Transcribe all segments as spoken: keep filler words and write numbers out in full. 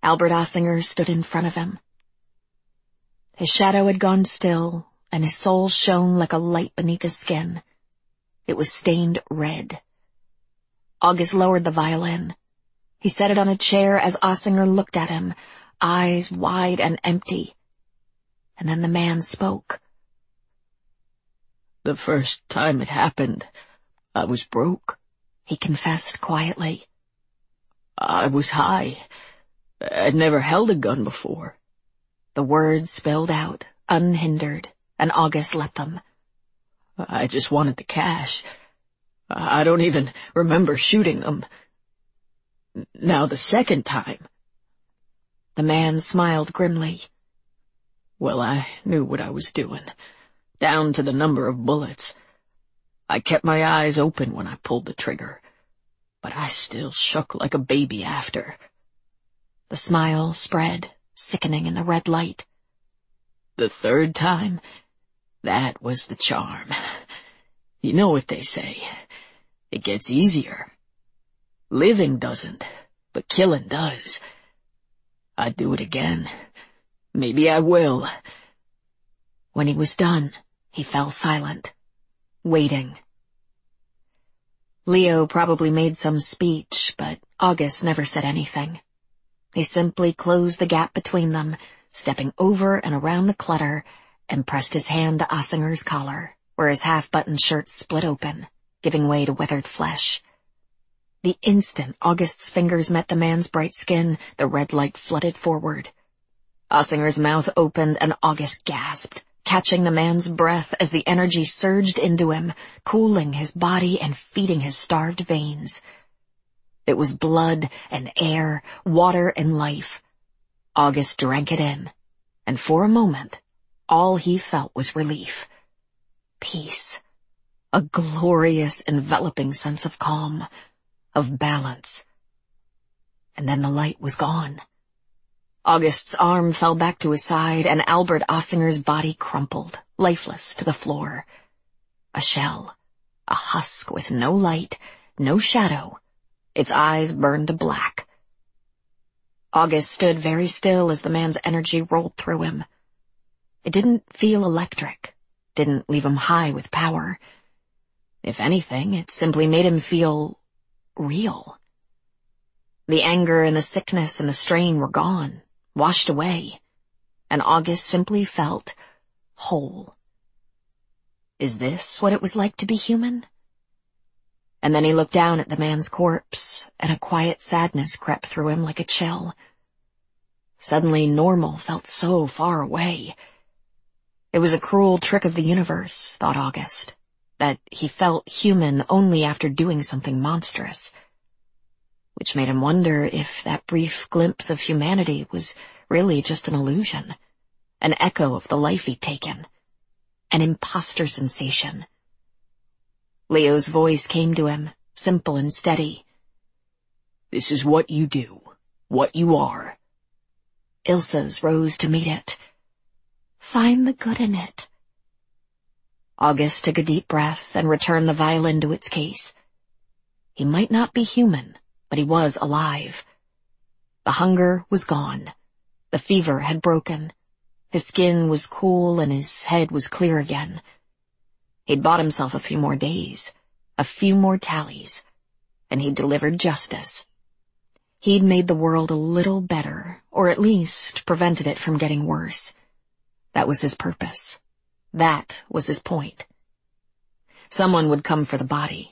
Albert Ossinger stood in front of him. His shadow had gone still, and his soul shone like a light beneath his skin. It was stained red. August lowered the violin. He set it on a chair as Ossinger looked at him, eyes wide and empty. And then the man spoke. "The first time it happened, I was broke," he confessed quietly. "I was high. I'd never held a gun before." The words spilled out, unhindered, and August let them. "I just wanted the cash. I don't even remember shooting them. Now the second time..." The man smiled grimly. "Well, I knew what I was doing, down to the number of bullets. I kept my eyes open when I pulled the trigger, but I still shook like a baby after." The smile spread, sickening in the red light. "The third time, that was the charm. You know what they say, it gets easier. Living doesn't, but killing does. I'd do it again. Maybe I will." When he was done, he fell silent, waiting. Leo probably made some speech, but August never said anything. He simply closed the gap between them, stepping over and around the clutter, and pressed his hand to Ossinger's collar, where his half-buttoned shirt split open, giving way to withered flesh. The instant August's fingers met the man's bright skin, the red light flooded forward. Ossinger's mouth opened and August gasped, catching the man's breath as the energy surged into him, cooling his body and feeding his starved veins. It was blood and air, water and life. August drank it in, and for a moment, all he felt was relief. Peace. A glorious, enveloping sense of calm, of balance. And then the light was gone. August's arm fell back to his side, and Albert Ossinger's body crumpled, lifeless, to the floor. A shell, a husk with no light, no shadow. Its eyes burned to black. August stood very still as the man's energy rolled through him. It didn't feel electric, didn't leave him high with power. If anything, it simply made him feel real. The anger and the sickness and the strain were gone, washed away, and August simply felt whole. Is this what it was like to be human? And then he looked down at the man's corpse, and a quiet sadness crept through him like a chill. Suddenly normal felt so far away. It was a cruel trick of the universe, thought August, that he felt human only after doing something monstrous. Which made him wonder if that brief glimpse of humanity was really just an illusion, an echo of the life he'd taken, an imposter sensation. Leo's voice came to him, simple and steady. "This is what you do, what you are." Ilsa's rose to meet it. "Find the good in it." August took a deep breath and returned the violin to its case. He might not be human, but he was alive. The hunger was gone. The fever had broken. His skin was cool and his head was clear again. He'd bought himself a few more days, a few more tallies, and he'd delivered justice. He'd made the world a little better, or at least prevented it from getting worse. That was his purpose. That was his point. Someone would come for the body.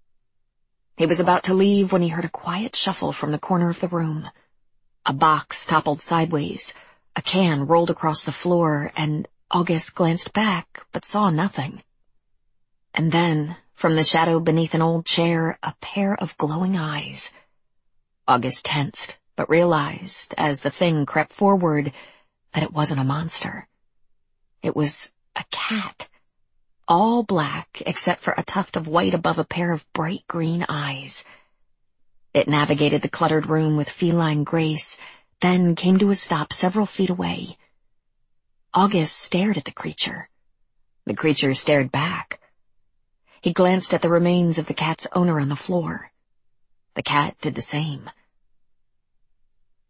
He was about to leave when he heard a quiet shuffle from the corner of the room. A box toppled sideways, a can rolled across the floor, and August glanced back but saw nothing. And then, from the shadow beneath an old chair, a pair of glowing eyes. August tensed, but realized, as the thing crept forward, that it wasn't a monster. It was a cat, all black except for a tuft of white above a pair of bright green eyes. It navigated the cluttered room with feline grace, then came to a stop several feet away. August stared at the creature. The creature stared back. He glanced at the remains of the cat's owner on the floor. The cat did the same.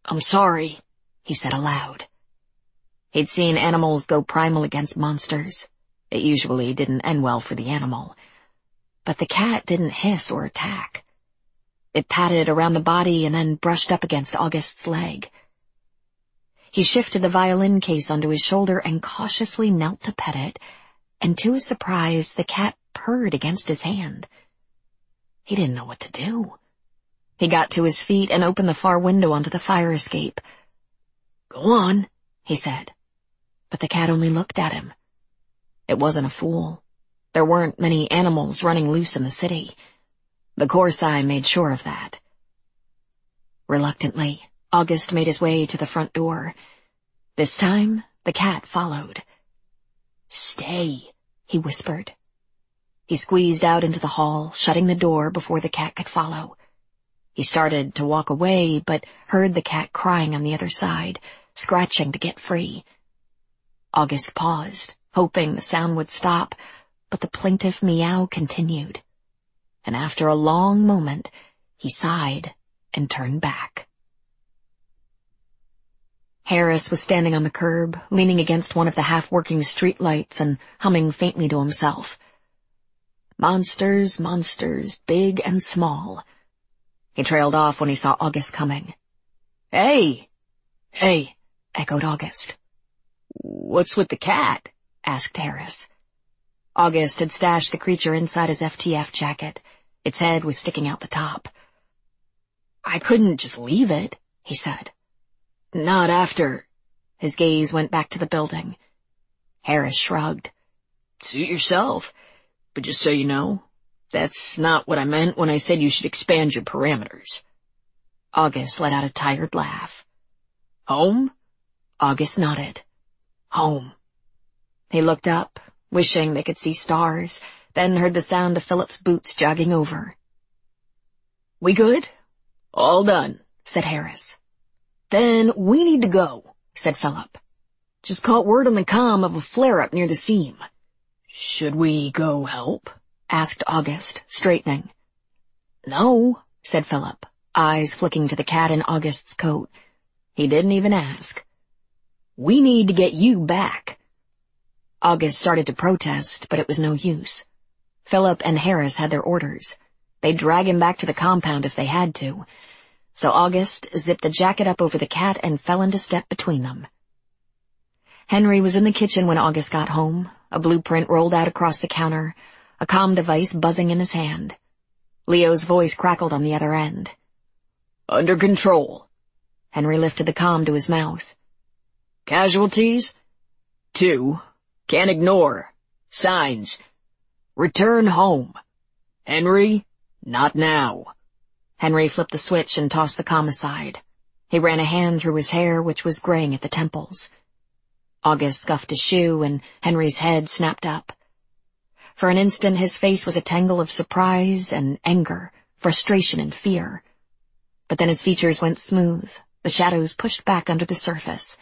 I'm sorry, he said aloud. He'd seen animals go primal against monsters. It usually didn't end well for the animal. But the cat didn't hiss or attack. It patted around the body and then brushed up against August's leg. He shifted the violin case onto his shoulder and cautiously knelt to pet it, and to his surprise, the cat purred against his hand. He didn't know what to do. He got to his feet and opened the far window onto the fire escape. Go on, he said. But the cat only looked at him. It wasn't a fool. There weren't many animals running loose in the city. The Corsi made sure of that. Reluctantly, August made his way to the front door. This time, the cat followed. Stay, he whispered. He squeezed out into the hall, shutting the door before the cat could follow. He started to walk away, but heard the cat crying on the other side, scratching to get free. August paused, hoping the sound would stop, but the plaintive meow continued. And after a long moment, he sighed and turned back. Harris was standing on the curb, leaning against one of the half-working street lights and humming faintly to himself. Monsters, monsters, big and small. He trailed off when he saw August coming. Hey! Hey, echoed August. What's with the cat? Asked Harris. August had stashed the creature inside his F T F jacket. Its head was sticking out the top. I couldn't just leave it, he said. Not after. His gaze went back to the building. Harris shrugged. Suit yourself. But just so you know, that's not what I meant when I said you should expand your parameters. August let out a tired laugh. Home? August nodded. Home. He looked up, wishing they could see stars, then heard the sound of Philip's boots jogging over. We good? All done, said Harris. Then we need to go, said Philip. Just caught word on the comm of a flare-up near the seam. Should we go help? Asked August, straightening. No, said Philip, eyes flicking to the cat in August's coat. He didn't even ask. We need to get you back. August started to protest, but it was no use. Philip and Harris had their orders. They'd drag him back to the compound if they had to. So August zipped the jacket up over the cat and fell into step between them. Henry was in the kitchen when August got home, a blueprint rolled out across the counter, a comm device buzzing in his hand. Leo's voice crackled on the other end. Under control. Henry lifted the comm to his mouth. Casualties? Two. Can't ignore. Signs. Return home. Henry, not now. Henry flipped the switch and tossed the comm aside. He ran a hand through his hair, which was graying at the temples. August scuffed his shoe, and Henry's head snapped up. For an instant, his face was a tangle of surprise and anger, frustration and fear. But then his features went smooth, the shadows pushed back under the surface.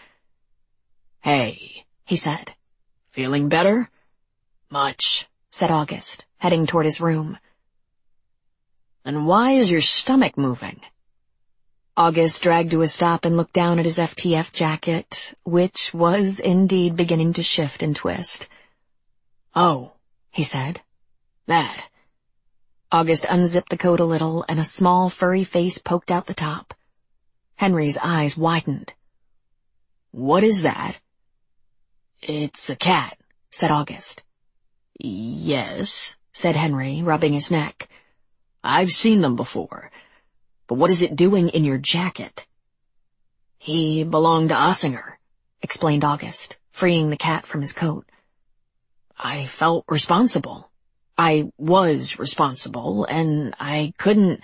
Hey, he said. Feeling better? Much, said August, heading toward his room. And why is your stomach moving? August dragged to a stop and looked down at his F T F jacket, which was indeed beginning to shift and twist. Oh, he said. That. August unzipped the coat a little, and a small furry face poked out the top. Henry's eyes widened. What is that? It's a cat, said August. Yes, said Henry, rubbing his neck. I've seen them before. But what is it doing in your jacket? He belonged to Ossinger, explained August, freeing the cat from his coat. I felt responsible. I was responsible, and I couldn't...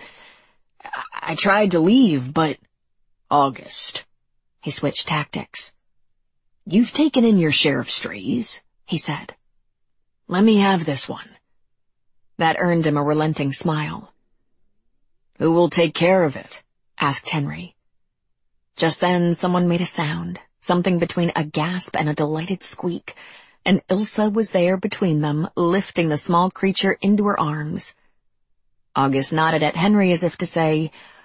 I tried to leave, but... August. He switched tactics. You've taken in your share of strays, he said. Let me have this one. That earned him a relenting smile. Who will take care of it? Asked Henry. Just then someone made a sound, something between a gasp and a delighted squeak, and Ilsa was there between them, lifting the small creature into her arms. August nodded at Henry as if to say,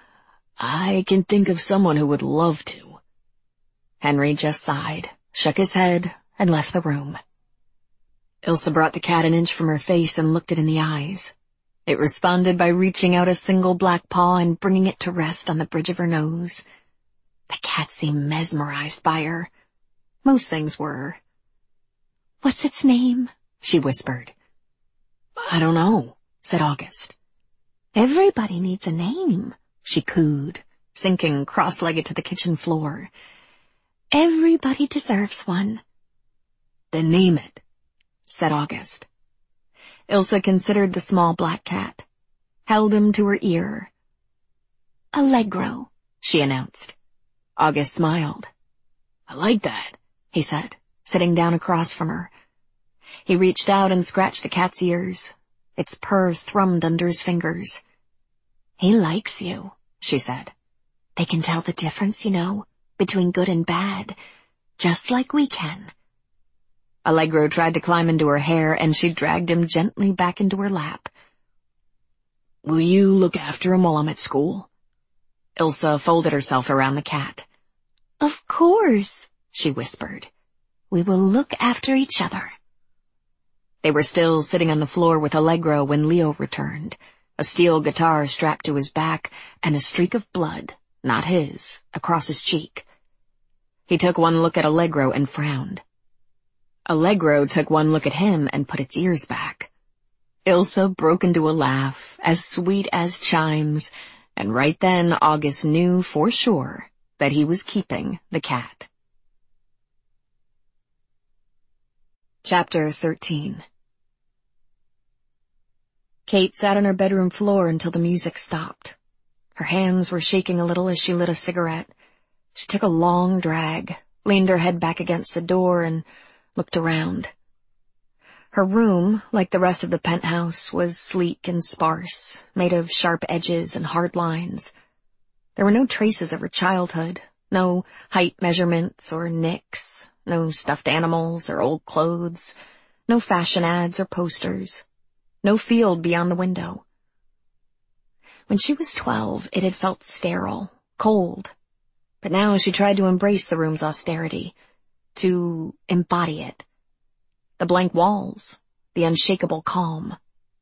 I can think of someone who would love to. Henry just sighed, shook his head, and left the room. Ilsa brought the cat an inch from her face and looked it in the eyes. It responded by reaching out a single black paw and bringing it to rest on the bridge of her nose. The cat seemed mesmerized by her. Most things were. "What's its name?" she whispered. "I don't know," said August. "Everybody needs a name," she cooed, sinking cross-legged to the kitchen floor. "Everybody deserves one." "Then name it," said August. Ilsa considered the small black cat, held him to her ear. "Allegro," she announced. August smiled. "I like that," he said, sitting down across from her. He reached out and scratched the cat's ears. Its purr thrummed under his fingers. "He likes you," she said. "They can tell the difference, you know, between good and bad, just like we can." Allegro tried to climb into her hair, and she dragged him gently back into her lap. "Will you look after him while I'm at school?" Ilsa folded herself around the cat. "Of course," she whispered. "We will look after each other." They were still sitting on the floor with Allegro when Leo returned, a steel guitar strapped to his back and a streak of blood, not his, across his cheek. He took one look at Allegro and frowned. Allegro took one look at him and put its ears back. Ilsa broke into a laugh, as sweet as chimes, and right then August knew for sure that he was keeping the cat. Chapter thirteen. Kate sat on her bedroom floor until the music stopped. Her hands were shaking a little as she lit a cigarette. She took a long drag, leaned her head back against the door, and looked around. Her room, like the rest of the penthouse, was sleek and sparse, made of sharp edges and hard lines. There were no traces of her childhood, no height measurements or nicks, no stuffed animals or old clothes, no fashion ads or posters, no field beyond the window. When she was twelve, it had felt sterile, cold, but now she tried to embrace the room's austerity, to embody it. The blank walls, the unshakable calm.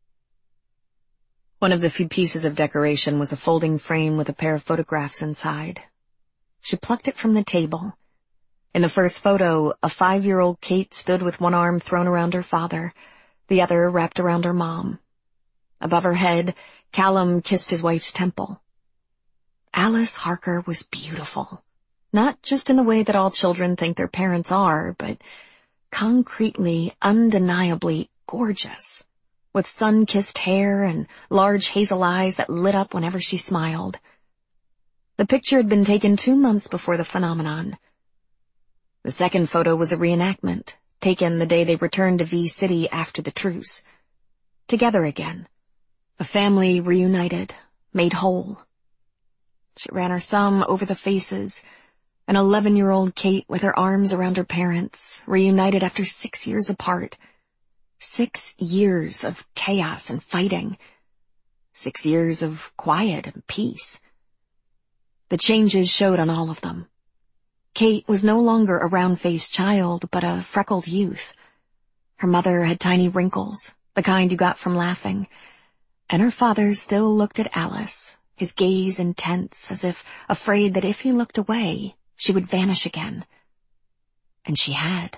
One of the few pieces of decoration was a folding frame with a pair of photographs inside. She plucked it from the table. In the first photo, a five-year-old Kate stood with one arm thrown around her father, the other wrapped around her mom. Above her head, Callum kissed his wife's temple. Alice Harker was beautiful. Not just in the way that all children think their parents are, but concretely, undeniably gorgeous, with sun-kissed hair and large hazel eyes that lit up whenever she smiled. The picture had been taken two months before the phenomenon. The second photo was a reenactment, taken the day they returned to V City after the truce. Together again. A family reunited, made whole. She ran her thumb over the faces. An eleven-year-old Kate with her arms around her parents, reunited after six years apart. Six years of chaos and fighting. Six years of quiet and peace. The changes showed on all of them. Kate was no longer a round-faced child, but a freckled youth. Her mother had tiny wrinkles, the kind you got from laughing, and her father still looked at Alice, his gaze intense, as if afraid that if he looked away, she would vanish again. And she had.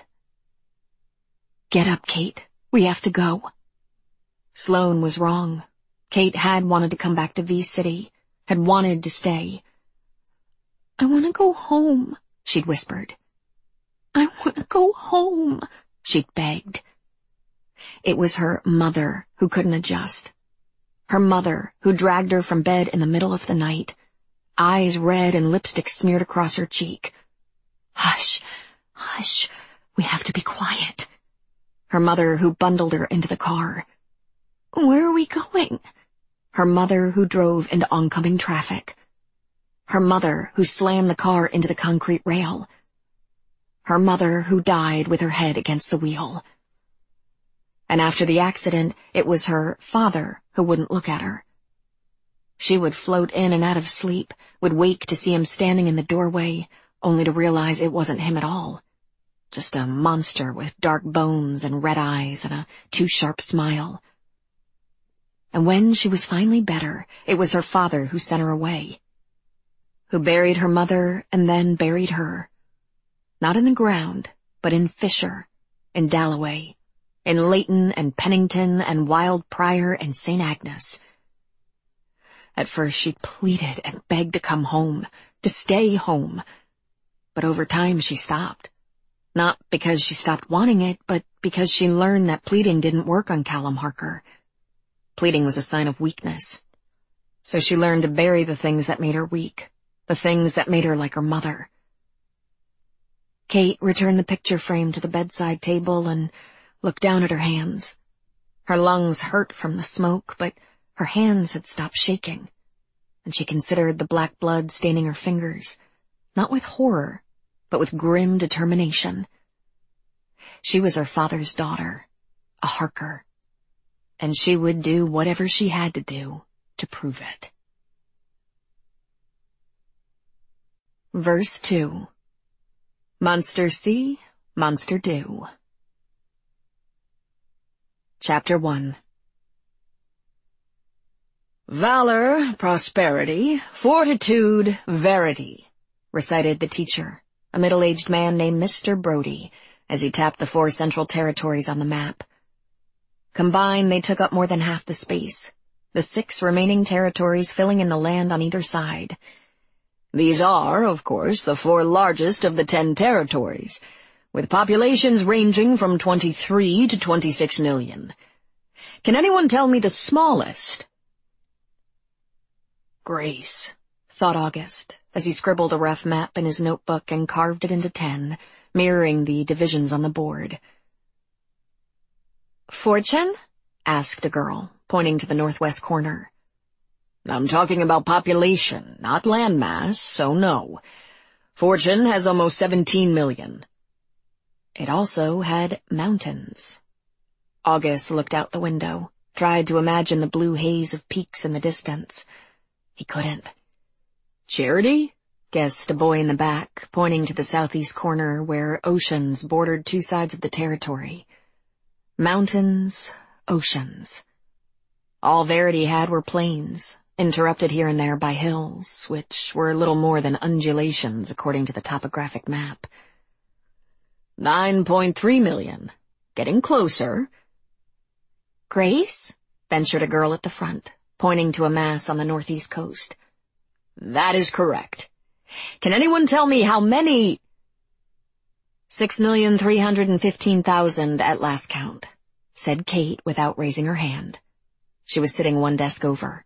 "Get up, Kate. We have to go." Sloane was wrong. Kate had wanted to come back to V City, had wanted to stay. "I want to go home," she'd whispered. "I want to go home," she'd begged. It was her mother who couldn't adjust. Her mother who dragged her from bed in the middle of the night, eyes red and lipstick smeared across her cheek. "Hush, hush, we have to be quiet." Her mother who bundled her into the car. "Where are we going?" Her mother who drove into oncoming traffic. Her mother who slammed the car into the concrete rail. Her mother who died with her head against the wheel. And after the accident, it was her father who wouldn't look at her. She would float in and out of sleep, would wake to see him standing in the doorway, only to realize it wasn't him at all. Just a monster with dark bones and red eyes and a too-sharp smile. And when she was finally better, it was her father who sent her away. Who buried her mother and then buried her. Not in the ground, but in Fisher, in Dalloway, in Leighton and Pennington and Wild Prior and Saint Agnes. At first she pleaded and begged to come home, to stay home. But over time she stopped. Not because she stopped wanting it, but because she learned that pleading didn't work on Callum Harker. Pleading was a sign of weakness. So she learned to bury the things that made her weak, the things that made her like her mother. Kate returned the picture frame to the bedside table and looked down at her hands. Her lungs hurt from the smoke, but her hands had stopped shaking, and she considered the black blood staining her fingers, not with horror, but with grim determination. She was her father's daughter, a Harker, and she would do whatever she had to do to prove it. Verse two. Monster see, monster do. Chapter one. Valor, prosperity, fortitude, verity, recited the teacher, a middle-aged man named Mister Brody, as he tapped the four central territories on the map. Combined, they took up more than half the space, the six remaining territories filling in the land on either side. These are, of course, the four largest of the ten territories, with populations ranging from twenty-three to twenty-six million. Can anyone tell me the smallest? Grace, thought August, as he scribbled a rough map in his notebook and carved it into ten, mirroring the divisions on the board. Fortune? Asked a girl, pointing to the northwest corner. I'm talking about population, not landmass, so no. Fortune has almost seventeen million. It also had mountains. August looked out the window, tried to imagine the blue haze of peaks in the distance. He couldn't. Charity? Guessed a boy in the back, pointing to the southeast corner where oceans bordered two sides of the territory. Mountains, oceans. All Verity had were plains, interrupted here and there by hills, which were little more than undulations according to the topographic map. Nine point three million. Getting closer. Grace? Ventured a girl at the front, pointing to a mass on the northeast coast. That is correct. Can anyone tell me how many? Six million three hundred and fifteen thousand at last count, said Kate without raising her hand. She was sitting one desk over.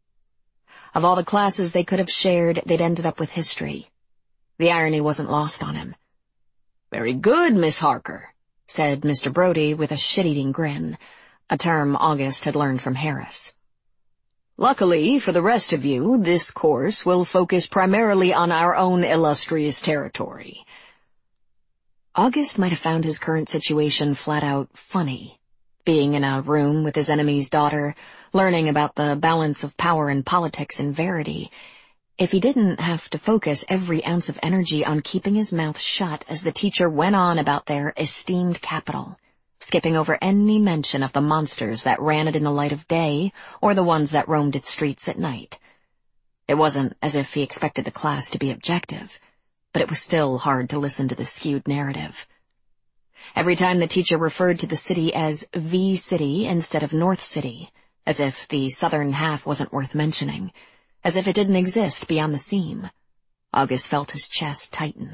Of all the classes they could have shared, they'd ended up with history. The irony wasn't lost on him. Very good, Miss Harker, said Mister Brody with a shit-eating grin, a term August had learned from Harris. Luckily, for the rest of you, this course will focus primarily on our own illustrious territory. August might have found his current situation flat-out funny, being in a room with his enemy's daughter, learning about the balance of power and politics in Verity, if he didn't have to focus every ounce of energy on keeping his mouth shut as the teacher went on about their esteemed capital, skipping over any mention of the monsters that ran it in the light of day or the ones that roamed its streets at night. It wasn't as if he expected the class to be objective, but it was still hard to listen to the skewed narrative. Every time the teacher referred to the city as V City instead of North City, as if the southern half wasn't worth mentioning, as if it didn't exist beyond the seam, August felt his chest tighten.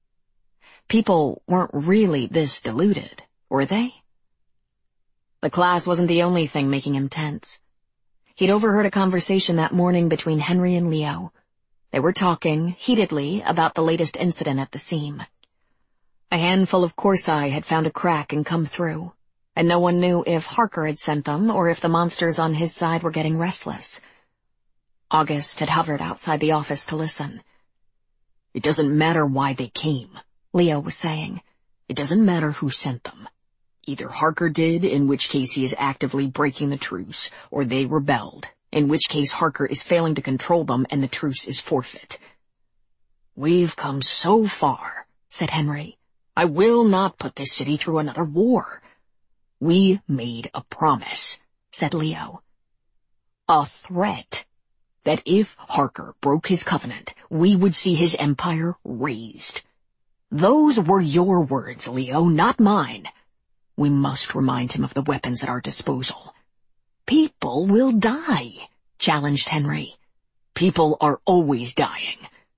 People weren't really this deluded, were they? The class wasn't the only thing making him tense. He'd overheard a conversation that morning between Henry and Leo. They were talking, heatedly, about the latest incident at the seam. A handful of Corsi had found a crack and come through, and no one knew if Harker had sent them or if the monsters on his side were getting restless. August had hovered outside the office to listen. It doesn't matter why they came, Leo was saying. It doesn't matter who sent them. Either Harker did, in which case he is actively breaking the truce, or they rebelled, in which case Harker is failing to control them and the truce is forfeit. We've come so far, said Henry. I will not put this city through another war. We made a promise, said Leo. A threat that if Harker broke his covenant, we would see his empire razed. Those were your words, Leo, not mine. We must remind him of the weapons at our disposal. People will die, challenged Henry. People are always dying.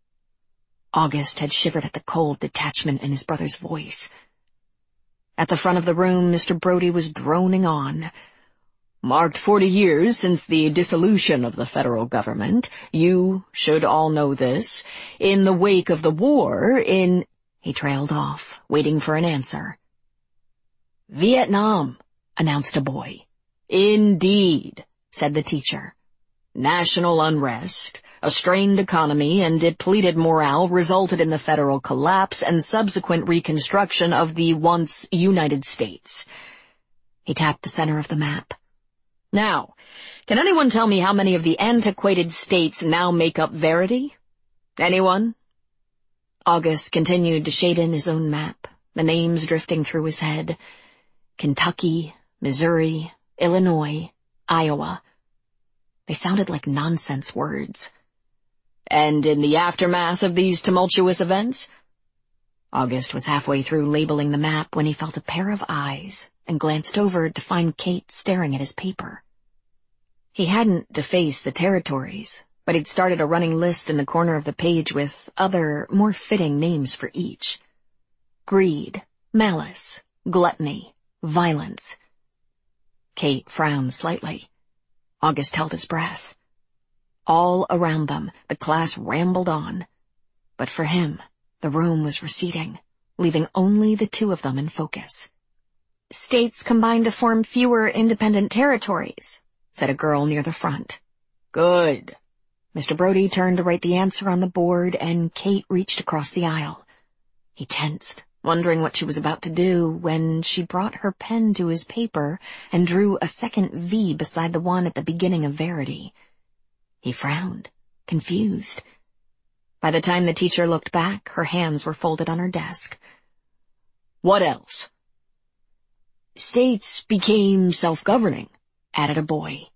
August had shivered at the cold detachment in his brother's voice. At the front of the room, Mister Brody was droning on. Marked forty years since the dissolution of the federal government. You should all know this. In the wake of the war, in... He trailed off, waiting for an answer. Vietnam, announced a boy. Indeed, said the teacher. National unrest, a strained economy, and depleted morale resulted in the federal collapse and subsequent reconstruction of the once United States. He tapped the center of the map. Now, can anyone tell me how many of the antiquated states now make up Verity? Anyone? August continued to shade in his own map, the names drifting through his head. Kentucky, Missouri, Illinois, Iowa. They sounded like nonsense words. And in the aftermath of these tumultuous events? August was halfway through labeling the map when he felt a pair of eyes and glanced over to find Kate staring at his paper. He hadn't defaced the territories, but he'd started a running list in the corner of the page with other, more fitting names for each. Greed, malice, gluttony, violence. Kate frowned slightly. August held his breath. All around them, the class rambled on. But for him, the room was receding, leaving only the two of them in focus. States combined to form fewer independent territories, said a girl near the front. Good. Mister Brody turned to write the answer on the board, and Kate reached across the aisle. He tensed, wondering what she was about to do, when she brought her pen to his paper and drew a second V beside the one at the beginning of Verity. He frowned, confused. By the time the teacher looked back, her hands were folded on her desk. What else? States became self-governing, added a boy.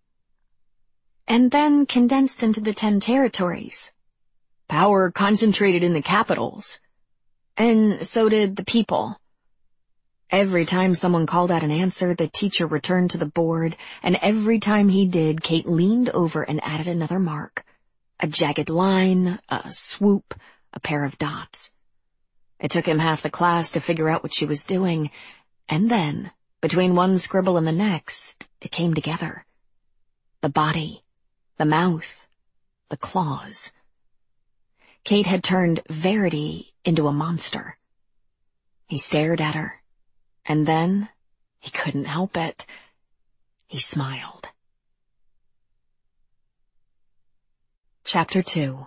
And then condensed into the ten territories. Power concentrated in the capitals. And so did the people. Every time someone called out an answer, the teacher returned to the board, and every time he did, Kate leaned over and added another mark. A jagged line, a swoop, a pair of dots. It took him half the class to figure out what she was doing, and then, between one scribble and the next, it came together. The body. The mouth, the claws. Kate had turned Verity into a monster. He stared at her, and then he couldn't help it. He smiled. Chapter two.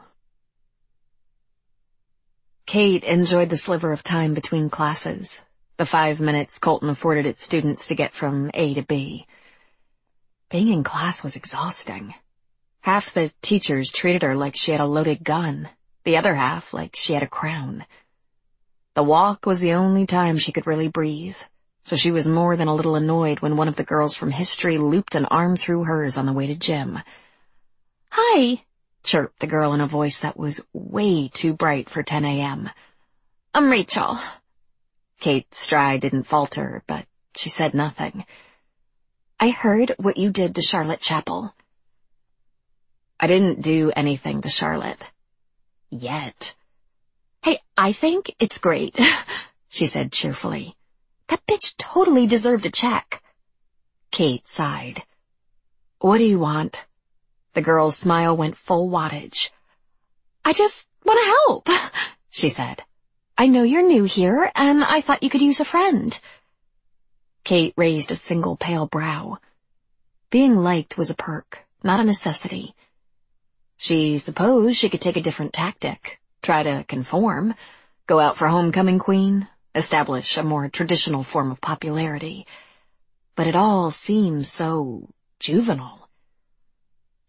Kate enjoyed the sliver of time between classes, the five minutes Colton afforded its students to get from A to B. Being in class was exhausting. Half the teachers treated her like she had a loaded gun, the other half like she had a crown. The walk was the only time she could really breathe, so she was more than a little annoyed when one of the girls from history looped an arm through hers on the way to gym. Hi, chirped the girl in a voice that was way too bright for ten a.m. I'm Rachel. Kate's stride didn't falter, but she said nothing. I heard what you did to Charlotte Chapel. I didn't do anything to Charlotte. Yet. Hey, I think it's great, she said cheerfully. That bitch totally deserved a check. Kate sighed. What do you want? The girl's smile went full wattage. I just want to help, she said. I know you're new here, and I thought you could use a friend. Kate raised a single pale brow. Being liked was a perk, not a necessity. She supposed she could take a different tactic, try to conform, go out for homecoming queen, establish a more traditional form of popularity. But it all seemed so juvenile.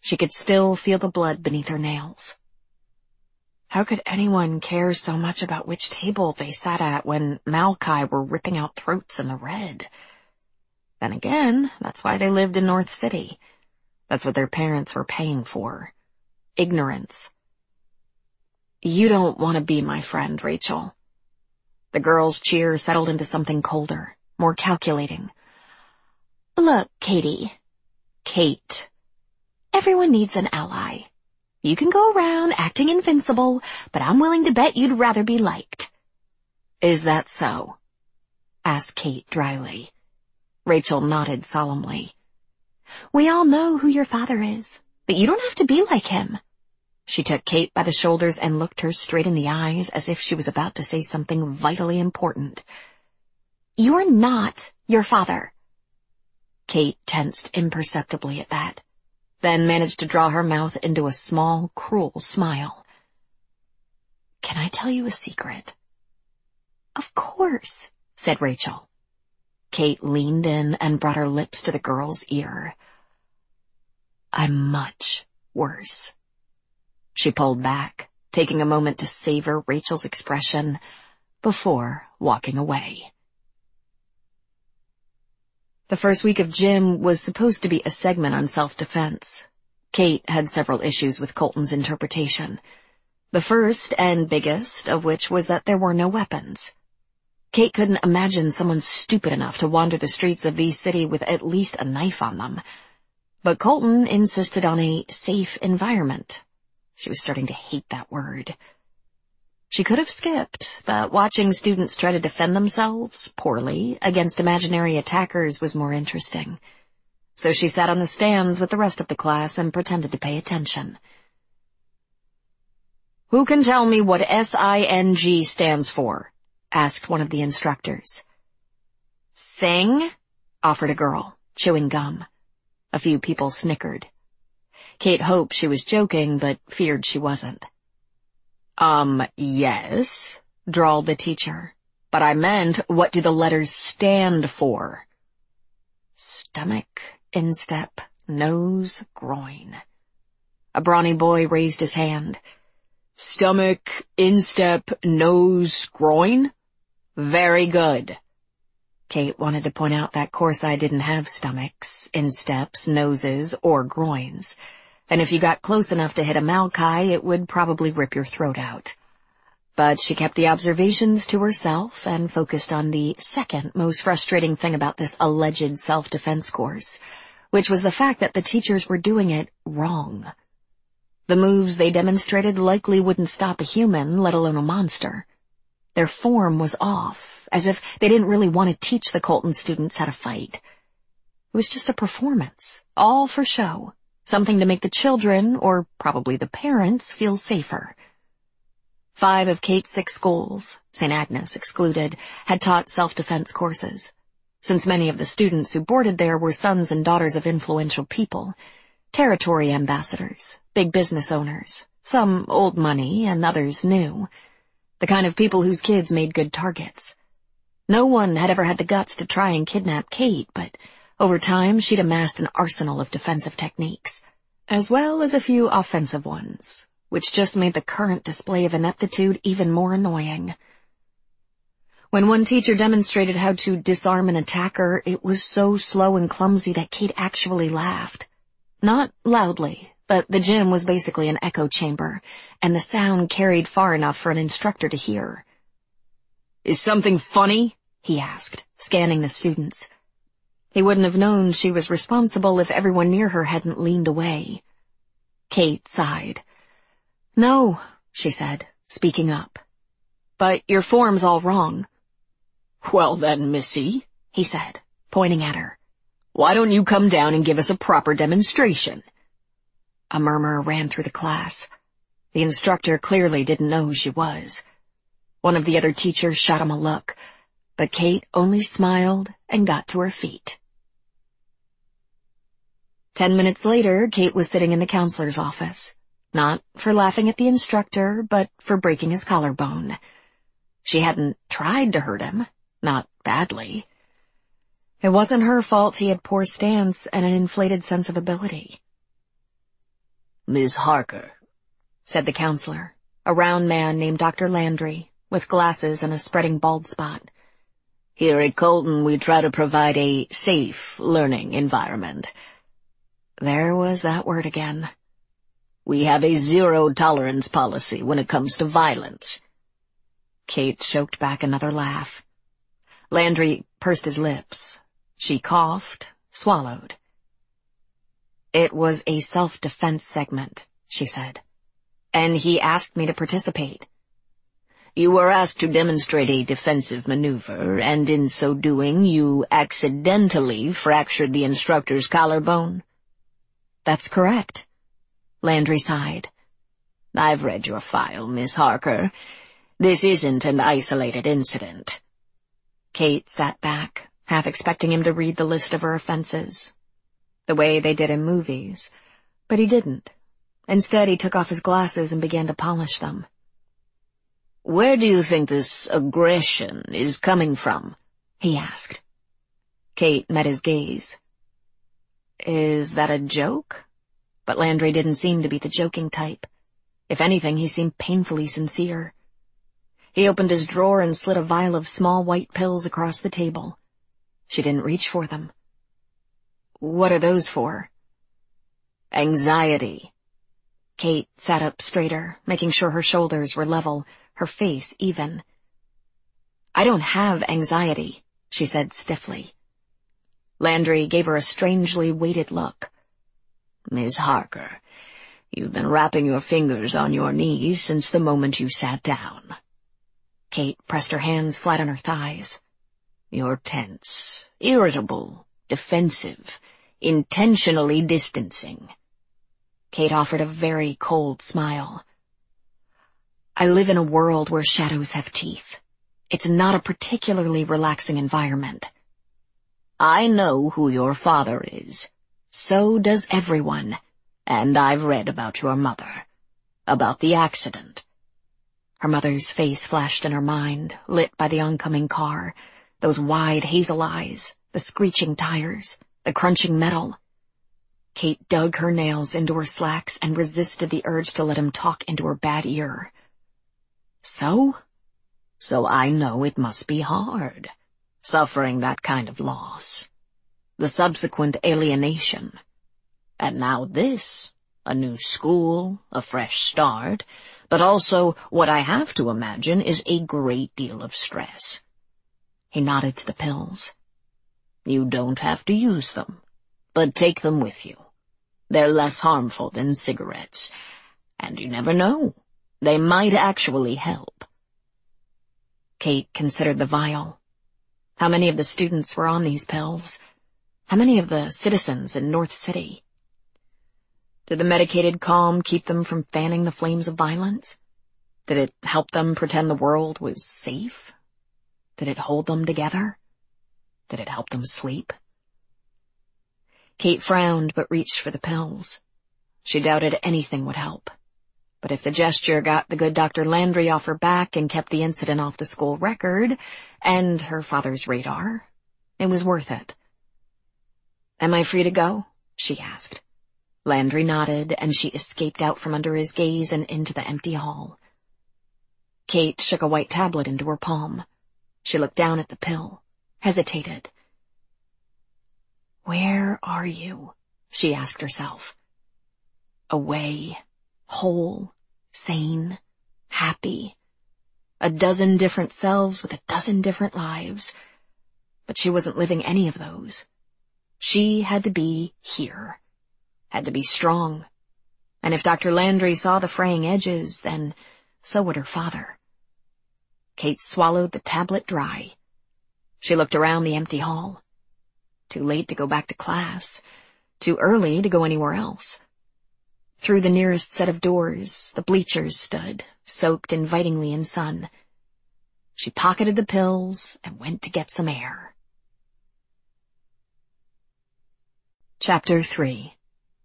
She could still feel the blood beneath her nails. How could anyone care so much about which table they sat at when Maokai were ripping out throats in the red? Then again, that's why they lived in North City. That's what their parents were paying for. Ignorance. You don't want to be my friend, Rachel. The girl's cheer settled into something colder, more calculating. Look, Katie. Kate. Everyone needs an ally. You can go around acting invincible, but I'm willing to bet you'd rather be liked. Is that so? Asked Kate dryly. Rachel nodded solemnly. We all know who your father is, but you don't have to be like him. She took Kate by the shoulders and looked her straight in the eyes as if she was about to say something vitally important. You're not your father. Kate tensed imperceptibly at that, then managed to draw her mouth into a small, cruel smile. Can I tell you a secret? Of course, said Rachel. Kate leaned in and brought her lips to the girl's ear. I'm much worse. She pulled back, taking a moment to savor Rachel's expression before walking away. The first week of gym was supposed to be a segment on self-defense. Kate had several issues with Colton's interpretation. The first and biggest of which was that there were no weapons. Kate couldn't imagine someone stupid enough to wander the streets of V City with at least a knife on them. But Colton insisted on a safe environment. She was starting to hate that word. She could have skipped, but watching students try to defend themselves, poorly, against imaginary attackers was more interesting. So she sat on the stands with the rest of the class and pretended to pay attention. Who can tell me what S I N G stands for? Asked one of the instructors. Sing? Offered a girl, chewing gum. A few people snickered. Kate hoped she was joking, but feared she wasn't. Um, yes, drawled the teacher. But I meant, what do the letters stand for? Stomach, instep, nose, groin. A brawny boy raised his hand. Stomach, instep, nose, groin? Very good. Kate wanted to point out that Corsai didn't have stomachs, insteps, noses, or groins. And if you got close enough to hit a Maokai, it would probably rip your throat out. But she kept the observations to herself and focused on the second most frustrating thing about this alleged self-defense course, which was the fact that the teachers were doing it wrong. The moves they demonstrated likely wouldn't stop a human, let alone a monster. Their form was off, as if they didn't really want to teach the Colton students how to fight. It was just a performance, all for show. Something to make the children, or probably the parents, feel safer. Five of Kate's six schools, Saint Agnes excluded, had taught self-defense courses. Since many of the students who boarded there were sons and daughters of influential people, territory ambassadors, big business owners, some old money and others new, the kind of people whose kids made good targets. No one had ever had the guts to try and kidnap Kate, but over time, she'd amassed an arsenal of defensive techniques, as well as a few offensive ones, which just made the current display of ineptitude even more annoying. When one teacher demonstrated how to disarm an attacker, it was so slow and clumsy that Kate actually laughed. Not loudly, but the gym was basically an echo chamber, and the sound carried far enough for an instructor to hear. Is something funny? He asked, scanning the students. He wouldn't have known she was responsible if everyone near her hadn't leaned away. Kate sighed. No, she said, speaking up. But your form's all wrong. Well then, Missy, he said, pointing at her. Why don't you come down and give us a proper demonstration? A murmur ran through the class. The instructor clearly didn't know who she was. One of the other teachers shot him a look, but Kate only smiled and got to her feet. Ten minutes later, Kate was sitting in the counselor's office, not for laughing at the instructor, but for breaking his collarbone. She hadn't tried to hurt him, not badly. It wasn't her fault he had poor stance and an inflated sense of ability. Miss Harker," said the counselor, a round man named Doctor Landry, with glasses and a spreading bald spot. "Here at Colton we try to provide a safe learning environment." There was that word again. "We have a zero-tolerance policy when it comes to violence." Kate choked back another laugh. Landry pursed his lips. She coughed, swallowed. "It was a self-defense segment," she said, "and he asked me to participate." "You were asked to demonstrate a defensive maneuver, and in so doing you accidentally fractured the instructor's collarbone?" "That's correct." Landry sighed. "I've read your file, Miss Harker. This isn't an isolated incident." Kate sat back, half expecting him to read the list of her offenses, the way they did in movies, but he didn't. Instead, he took off his glasses and began to polish them. "Where do you think this aggression is coming from?" he asked. Kate met his gaze. "Is that a joke?" But Landry didn't seem to be the joking type. If anything, he seemed painfully sincere. He opened his drawer and slid a vial of small white pills across the table. She didn't reach for them. "What are those for?" "Anxiety." Kate sat up straighter, making sure her shoulders were level, her face even. "I don't have anxiety," she said stiffly. Landry gave her a strangely weighted look. "Miss Harker, you've been rapping your fingers on your knees since the moment you sat down." Kate pressed her hands flat on her thighs. "You're tense, irritable, defensive, intentionally distancing." Kate offered a very cold smile. "I live in a world where shadows have teeth. It's not a particularly relaxing environment." "I know who your father is." "So does everyone." "And I've read about your mother. About the accident." Her mother's face flashed in her mind, lit by the oncoming car, those wide hazel eyes, the screeching tires, the crunching metal. Kate dug her nails into her slacks and resisted the urge to let him talk into her bad ear. "So?" "So I know it must be hard, suffering that kind of loss. The subsequent alienation. And now this, a new school, a fresh start, but also what I have to imagine is a great deal of stress." He nodded to the pills. "You don't have to use them, but take them with you. They're less harmful than cigarettes, and you never know. They might actually help." Kate considered the vial. How many of the students were on these pills? How many of the citizens in North City? Did the medicated calm keep them from fanning the flames of violence? Did it help them pretend the world was safe? Did it hold them together? Did it help them sleep? Kate frowned but reached for the pills. She doubted anything would help. But if the gesture got the good Doctor Landry off her back and kept the incident off the school record and her father's radar, it was worth it. "Am I free to go?" she asked. Landry nodded, and she escaped out from under his gaze and into the empty hall. Kate shook a white tablet into her palm. She looked down at the pill, hesitated. "Where are you?" she asked herself. Away, whole, sane, happy. A dozen different selves with a dozen different lives. But she wasn't living any of those. She had to be here. Had to be strong. And if Doctor Landry saw the fraying edges, then so would her father. Kate swallowed the tablet dry. She looked around the empty hall. Too late to go back to class. Too early to go anywhere else. Through the nearest set of doors, the bleachers stood, soaked invitingly in sun. She pocketed the pills and went to get some air. Chapter three.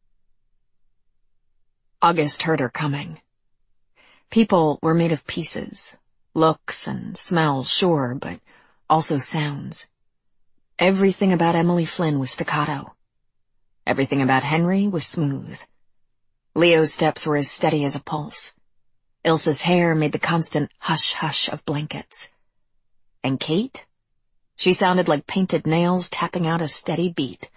August heard her coming. People were made of pieces. Looks and smells, sure, but also sounds. Everything about Emily Flynn was staccato. Everything about Henry was smooth. Leo's steps were as steady as a pulse. Ilsa's hair made the constant hush-hush of blankets. And Kate? She sounded like painted nails tapping out a steady beat.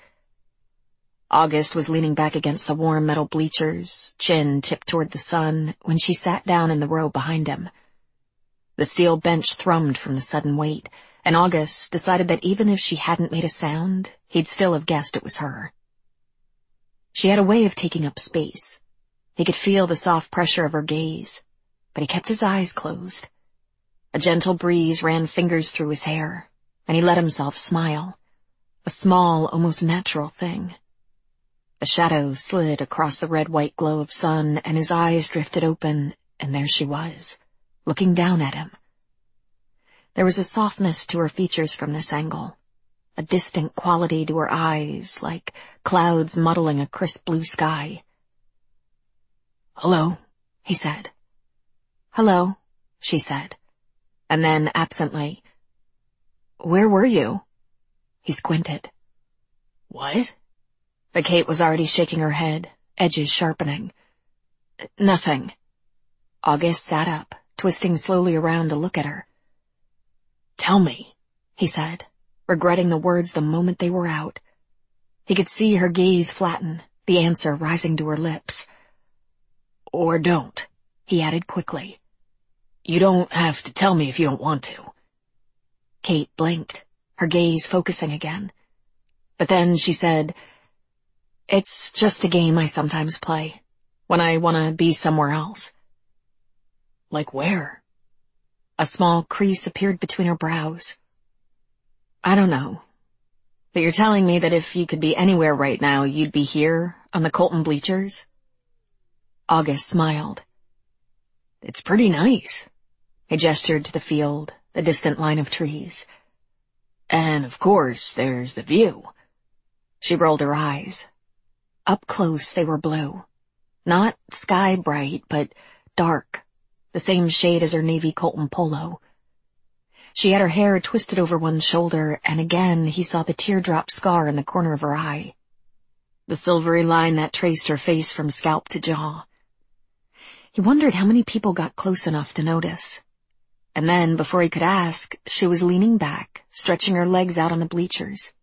August was leaning back against the warm metal bleachers, chin tipped toward the sun, when she sat down in the row behind him. The steel bench thrummed from the sudden weight, and August decided that even if she hadn't made a sound, he'd still have guessed it was her. She had a way of taking up space. He could feel the soft pressure of her gaze, but he kept his eyes closed. A gentle breeze ran fingers through his hair, and he let himself smile, a small, almost natural thing. A shadow slid across the red-white glow of sun, and his eyes drifted open, and there she was, looking down at him. There was a softness to her features from this angle, a distant quality to her eyes, like clouds muddling a crisp blue sky. "Hello," he said. "Hello," she said, and then absently, "Where were you?" He squinted. "What?" But Kate was already shaking her head, edges sharpening. "Nothing." August sat up, twisting slowly around to look at her. "Tell me," he said, regretting the words the moment they were out. He could see her gaze flatten, the answer rising to her lips. "Or don't," he added quickly. "You don't have to tell me if you don't want to." Kate blinked, her gaze focusing again. But then she said, "It's just a game I sometimes play, when I want to be somewhere else." "Like where?" A small crease appeared between her brows. "I don't know. But you're telling me that if you could be anywhere right now, you'd be here, on the Colton bleachers?" August smiled. "It's pretty nice." He gestured to the field, the distant line of trees. "And, of course, there's the view." She rolled her eyes. Up close they were blue. Not sky bright, but dark, the same shade as her navy Colton polo. She had her hair twisted over one shoulder, and again he saw the teardrop scar in the corner of her eye, the silvery line that traced her face from scalp to jaw. He wondered how many people got close enough to notice. And then, before he could ask, she was leaning back, stretching her legs out on the bleachers.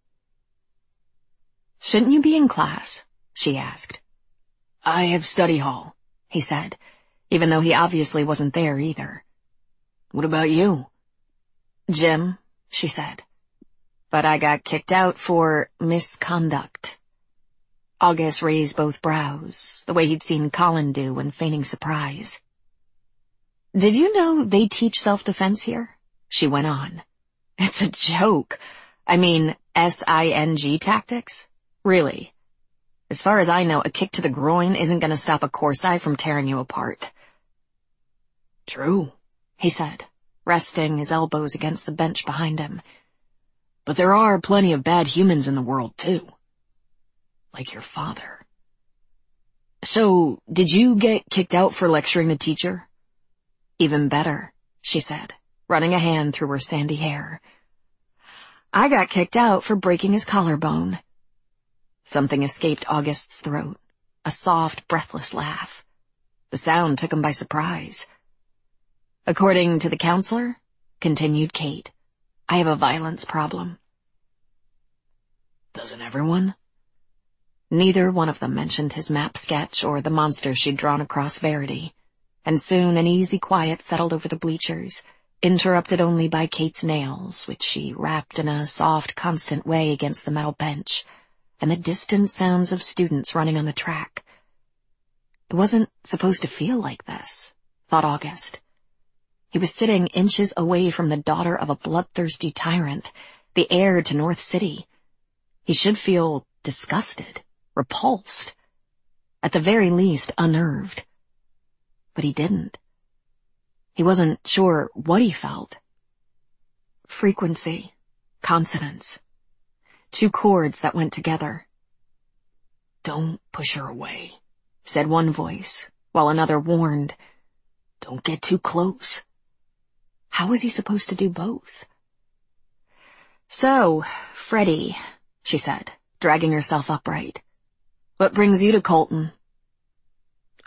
"Shouldn't you be in class?" she asked. "I have study hall," he said, even though he obviously wasn't there either. "What about you?" "Gym," she said. "But I got kicked out for misconduct." August raised both brows, the way he'd seen Colin do when feigning surprise. "Did you know they teach self-defense here?" she went on. "It's a joke. I mean, S I N G tactics? Really. As far as I know, a kick to the groin isn't going to stop a Corsi from tearing you apart." "True," he said, resting his elbows against the bench behind him. "But there are plenty of bad humans in the world, too. Like your father." "So, did you get kicked out for lecturing the teacher?" "Even better," she said, running a hand through her sandy hair. "I got kicked out for breaking his collarbone." Something escaped August's throat, a soft, breathless laugh. The sound took him by surprise. "According to the counselor," continued Kate, "I have a violence problem." "Doesn't everyone?" Neither one of them mentioned his map sketch or the monster she'd drawn across Verity, and soon an easy quiet settled over the bleachers, interrupted only by Kate's nails, which she rapped in a soft, constant way against the metal bench, and the distant sounds of students running on the track. It wasn't supposed to feel like this, thought August. He was sitting inches away from the daughter of a bloodthirsty tyrant, the heir to North City. He should feel disgusted, repulsed, at the very least unnerved. But he didn't. He wasn't sure what he felt. Frequency, consonance. Two chords that went together. "Don't push her away," said one voice, while another warned, "Don't get too close." How was he supposed to do both? "So, Freddie," she said, dragging herself upright, "what brings you to Colton?"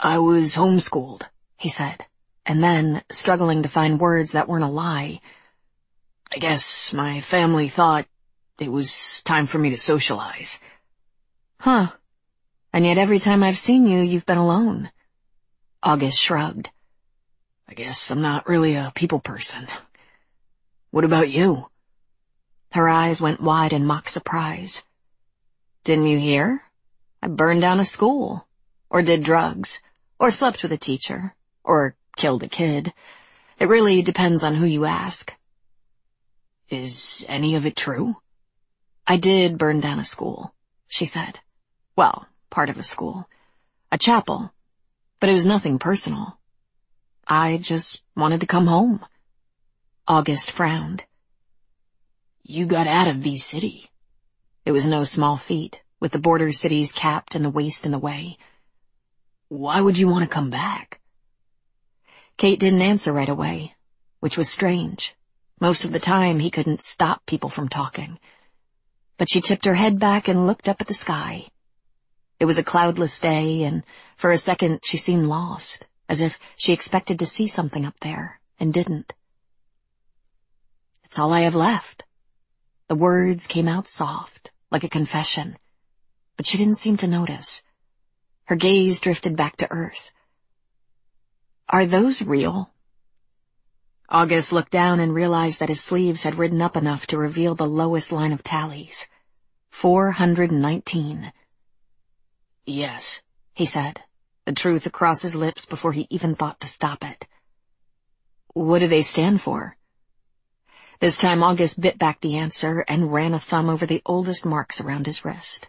I was homeschooled, he said, and then, struggling to find words that weren't a lie, I guess my family thought it was time for me to socialize. Huh. And yet every time I've seen you, you've been alone. August shrugged. I guess I'm not really a people person. What about you? Her eyes went wide in mock surprise. Didn't you hear? I burned down a school, or did drugs, or slept with a teacher, or killed a kid. It really depends on who you ask. Is any of it true? I did burn down a school, she said. Well, part of a school. A chapel. But it was nothing personal. I just wanted to come home. August frowned. You got out of V City. It was no small feat, with the border cities capped and the waste in the way. Why would you want to come back? Kate didn't answer right away, which was strange. Most of the time he couldn't stop people from talking. But she tipped her head back and looked up at the sky. It was a cloudless day, and for a second she seemed lost, as if she expected to see something up there, and didn't. It's all I have left. The words came out soft, like a confession, but she didn't seem to notice. Her gaze drifted back to earth. Are those real? August looked down and realized that his sleeves had ridden up enough to reveal the lowest line of tallies. Four hundred nineteen. Yes, he said, the truth across his lips before he even thought to stop it. What do they stand for? This time August bit back the answer and ran a thumb over the oldest marks around his wrist.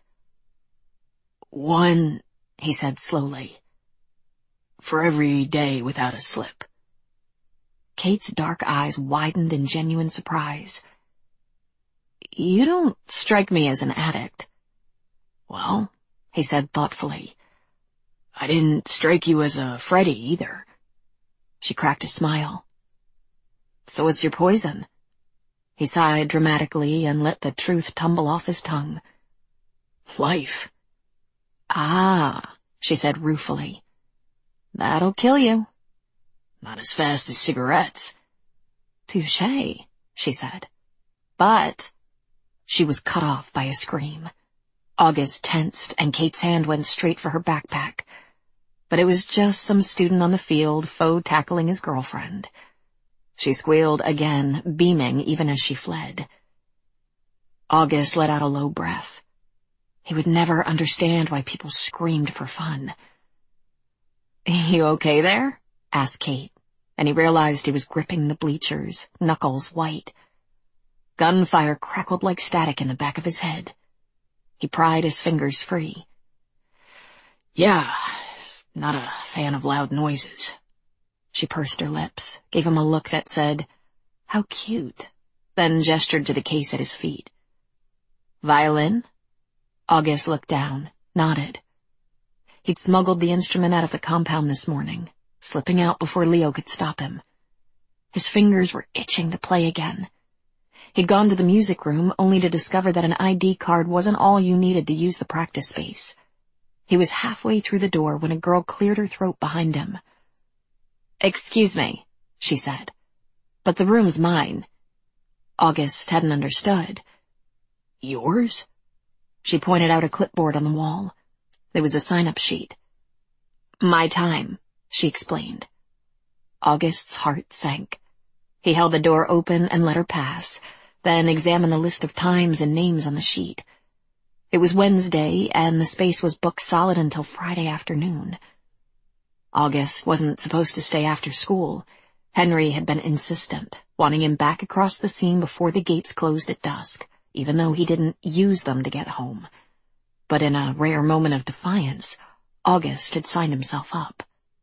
One, he said slowly, for every day without a slip. Kate's dark eyes widened in genuine surprise. You don't strike me as an addict. Well, he said thoughtfully, I didn't strike you as a Freddy either. She cracked a smile. So what's your poison? He sighed dramatically and let the truth tumble off his tongue. Life. Ah, she said ruefully. That'll kill you. Not as fast as cigarettes. Touché, she said. But... She was cut off by a scream. August tensed and Kate's hand went straight for her backpack. But it was just some student on the field faux tackling his girlfriend. She squealed again, beaming even as she fled. August let out a low breath. He would never understand why people screamed for fun. You okay there? Asked Kate, and he realized he was gripping the bleachers, knuckles white. Gunfire crackled like static in the back of his head. He pried his fingers free. Yeah, not a fan of loud noises. She pursed her lips, gave him a look that said, how cute, then gestured to the case at his feet. Violin? August looked down, nodded. He'd smuggled the instrument out of the compound this morning, slipping out before Leo could stop him. His fingers were itching to play again. He'd gone to the music room only to discover that an I D card wasn't all you needed to use the practice space. He was halfway through the door when a girl cleared her throat behind him. Excuse me, she said, but the room's mine. August hadn't understood. Yours? She pointed out a clipboard on the wall. There was a sign-up sheet. My time, she explained. August's heart sank. He held the door open and let her pass, then examined the list of times and names on the sheet. It was Wednesday, and the space was booked solid until Friday afternoon. August wasn't supposed to stay after school. Henry had been insistent, wanting him back across the seam before the gates closed at dusk, even though he didn't use them to get home. But in a rare moment of defiance, August had signed himself up.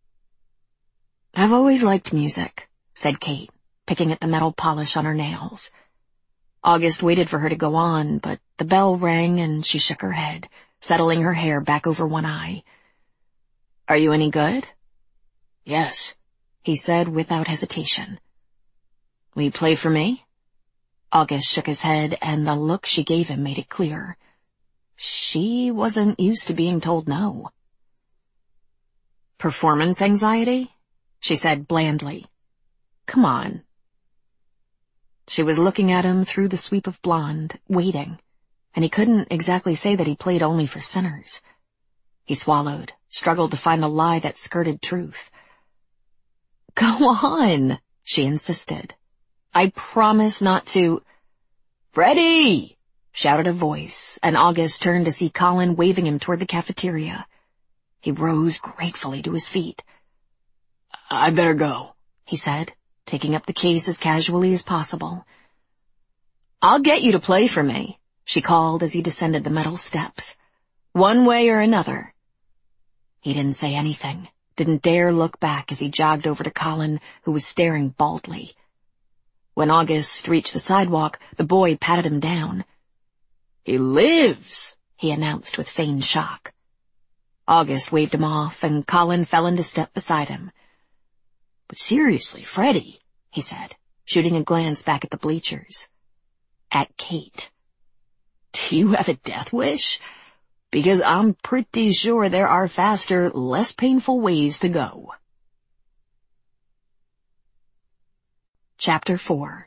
I've always liked music, said Kate, picking at the metal polish on her nails. August waited for her to go on, but the bell rang and she shook her head, settling her hair back over one eye. Are you any good? Yes, he said without hesitation. Will you play for me? August shook his head, and the look she gave him made it clear. She wasn't used to being told no. Performance anxiety? She said blandly. Come on. She was looking at him through the sweep of blonde, waiting, and he couldn't exactly say that he played only for sinners. He swallowed, struggled to find a lie that skirted truth. Go on, she insisted. I promise not to. Freddie! Shouted a voice, and August turned to see Colin waving him toward the cafeteria. He rose gratefully to his feet. I better go, he said, taking up the case as casually as possible. I'll get you to play for me, she called as he descended the metal steps. One way or another. He didn't say anything, didn't dare look back as he jogged over to Colin, who was staring baldly. When August reached the sidewalk, the boy patted him down. He lives, he announced with feigned shock. August waved him off, and Colin fell into step beside him. But seriously, Freddie, he said, shooting a glance back at the bleachers. At Kate. Do you have a death wish? Because I'm pretty sure there are faster, less painful ways to go. Chapter four.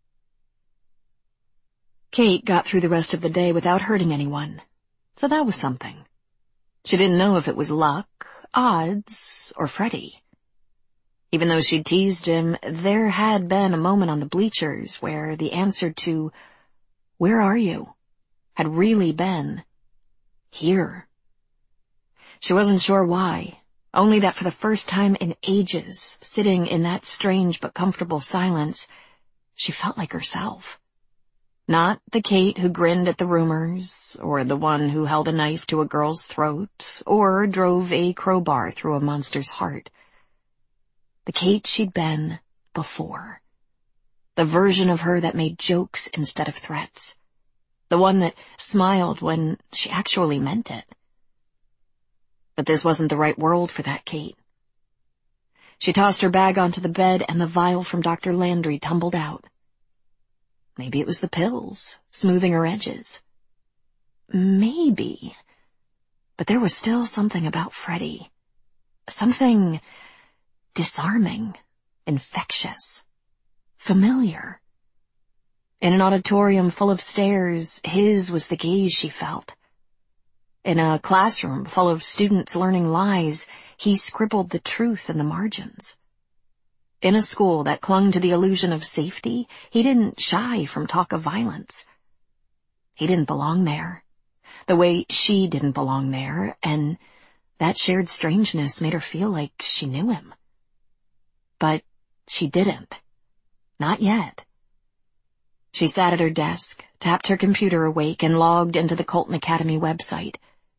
Kate got through the rest of the day without hurting anyone, so that was something. She didn't know if it was luck, odds, or Freddie. Even though she'd teased him, there had been a moment on the bleachers where the answer to, "Where are you?" had really been, "Here." She wasn't sure why, only that for the first time in ages, sitting in that strange but comfortable silence, she felt like herself. Not the Kate who grinned at the rumors, or the one who held a knife to a girl's throat, or drove a crowbar through a monster's heart. The Kate she'd been before. The version of her that made jokes instead of threats. The one that smiled when she actually meant it. But this wasn't the right world for that Kate. She tossed her bag onto the bed and the vial from Doctor Landry tumbled out. Maybe it was the pills, smoothing her edges. Maybe. But there was still something about Freddie. Something disarming, infectious, familiar. In an auditorium full of stares, his was the gaze she felt. In a classroom full of students learning lies, he scribbled the truth in the margins. In a school that clung to the illusion of safety, he didn't shy from talk of violence. He didn't belong there, the way she didn't belong there, and that shared strangeness made her feel like she knew him. But she didn't. Not yet. She sat at her desk, tapped her computer awake, and logged into the Colton Academy website.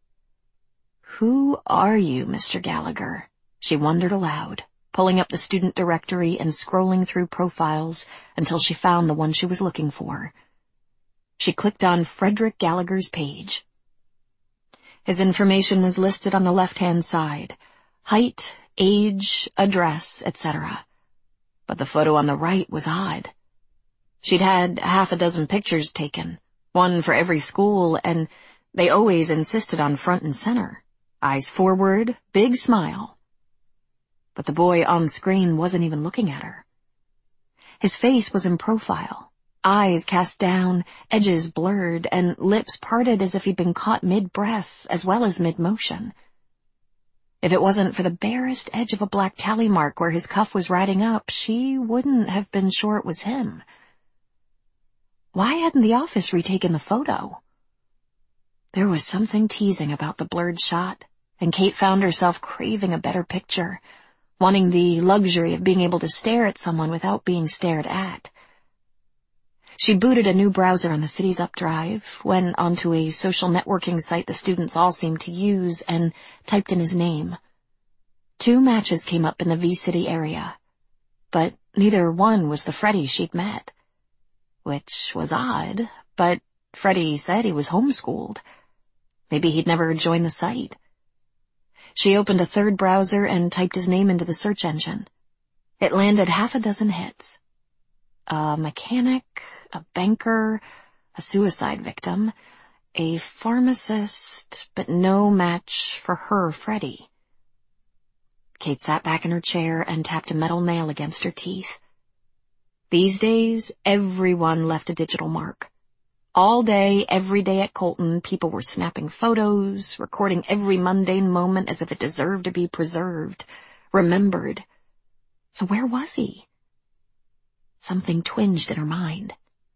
Who are you, Mister Gallagher? She wondered aloud, pulling up the student directory and scrolling through profiles until she found the one she was looking for. She clicked on Frederick Gallagher's page. His information was listed on the left-hand side. Height, age, address, et cetera. But the photo on the right was odd. She'd had half a dozen pictures taken, one for every school, and they always insisted on front and center. Eyes forward, big smile. But the boy on screen wasn't even looking at her. His face was in profile, eyes cast down, edges blurred, and lips parted as if he'd been caught mid-breath as well as mid-motion. If it wasn't for the barest edge of a black tally mark where his cuff was riding up, she wouldn't have been sure it was him. Why hadn't the office retaken the photo? There was something teasing about the blurred shot, and Kate found herself craving a better picture, wanting the luxury of being able to stare at someone without being stared at. She booted a new browser on the city's UpDrive, went onto a social networking site the students all seemed to use, and typed in his name. Two matches came up in the V-City area, but neither one was the Freddie she'd met. Which was odd, but Freddie said he was homeschooled. Maybe he'd never joined the site. She opened a third browser and typed his name into the search engine. It landed half a dozen hits. A mechanic, a banker, a suicide victim, a pharmacist, but no match for her Freddie. Kate sat back in her chair and tapped a metal nail against her teeth. These days, everyone left a digital mark. All day, every day at Colton, people were snapping photos, recording every mundane moment as if it deserved to be preserved, remembered. So where was he? Something twinged in her mind.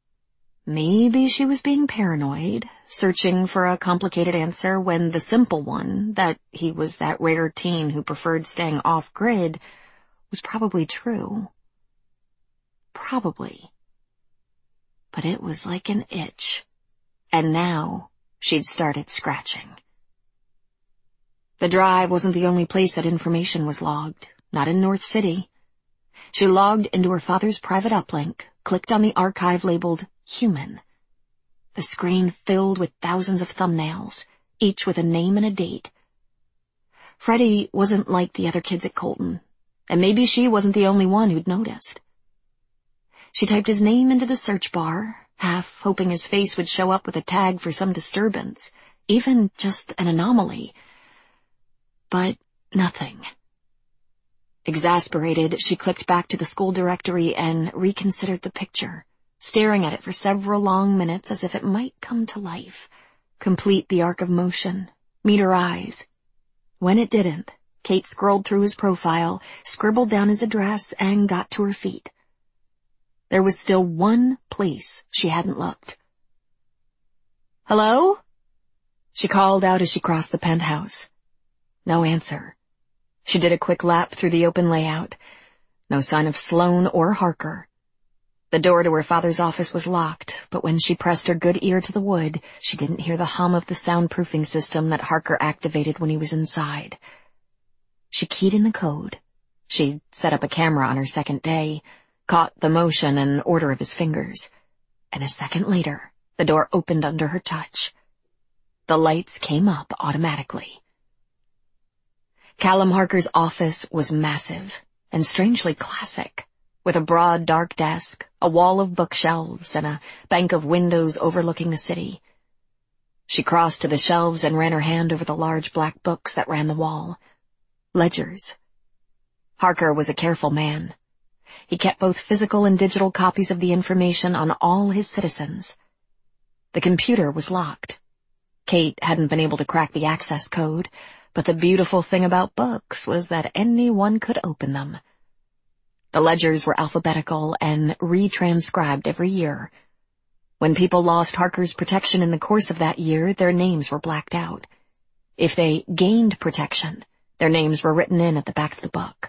Maybe she was being paranoid, searching for a complicated answer when the simple one, that he was that rare teen who preferred staying off-grid, was probably true. Probably. But it was like an itch, and now she'd started scratching. The drive wasn't the only place that information was logged, not in North City. She logged into her father's private uplink, clicked on the archive labeled Human. The screen filled with thousands of thumbnails, each with a name and a date. Freddie wasn't like the other kids at Colton, and maybe she wasn't the only one who'd noticed. She typed his name into the search bar, half hoping his face would show up with a tag for some disturbance, even just an anomaly. But nothing. Exasperated, she clicked back to the school directory and reconsidered the picture, staring at it for several long minutes as if it might come to life, complete the arc of motion, meet her eyes. When it didn't, Kate scrolled through his profile, scribbled down his address, and got to her feet. There was still one place she hadn't looked. "Hello?" She called out as she crossed the penthouse. No answer. She did a quick lap through the open layout. No sign of Sloan or Harker. The door to her father's office was locked, but when she pressed her good ear to the wood, she didn't hear the hum of the soundproofing system that Harker activated when he was inside. She keyed in the code. She'd set up a camera on her second day, caught the motion and order of his fingers, and a second later, the door opened under her touch. The lights came up automatically. Callum Harker's office was massive and strangely classic, with a broad dark desk, a wall of bookshelves, and a bank of windows overlooking the city. She crossed to the shelves and ran her hand over the large black books that ran the wall. Ledgers. Harker was a careful man. He kept both physical and digital copies of the information on all his citizens. The computer was locked. Kate hadn't been able to crack the access code, but the beautiful thing about books was that anyone could open them. The ledgers were alphabetical and retranscribed every year. When people lost Harker's protection in the course of that year, their names were blacked out. If they gained protection, their names were written in at the back of the book.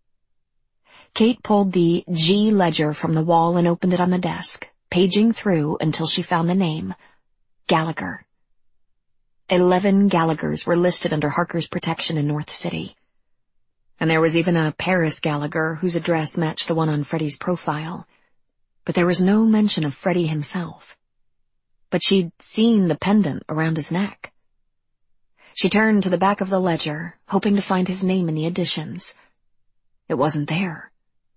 Kate pulled the G ledger from the wall and opened it on the desk, paging through until she found the name, Gallagher. Eleven Gallaghers were listed under Harker's protection in North City. And there was even a Paris Gallagher whose address matched the one on Freddie's profile. But there was no mention of Freddie himself. But she'd seen the pendant around his neck. She turned to the back of the ledger, hoping to find his name in the additions. It wasn't there.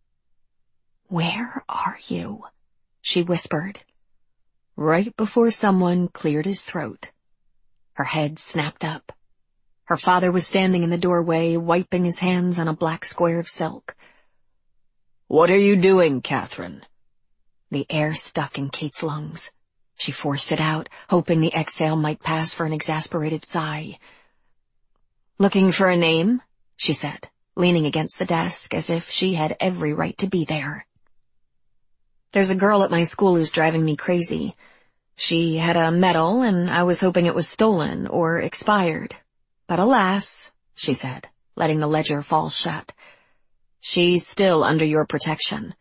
"Where are you?" she whispered. Right before someone cleared his throat. Her head snapped up. Her father was standing in the doorway, wiping his hands on a black square of silk. "What are you doing, Catherine?" The air stuck in Kate's lungs. She forced it out, hoping the exhale might pass for an exasperated sigh. "Looking for a name?" she said, leaning against the desk as if she had every right to be there. "There's a girl at my school who's driving me crazy. She had a medal, and I was hoping it was stolen or expired. But alas," she said, letting the ledger fall shut, "she's still under your protection."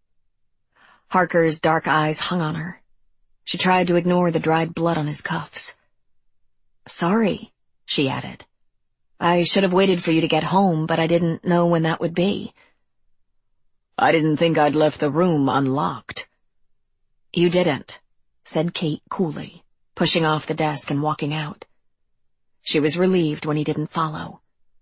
Harker's dark eyes hung on her. She tried to ignore the dried blood on his cuffs. "Sorry," she added. "I should have waited for you to get home, but I didn't know when that would be." "I didn't think I'd left the room unlocked." "You didn't," said Kate coolly, pushing off the desk and walking out. She was relieved when he didn't follow.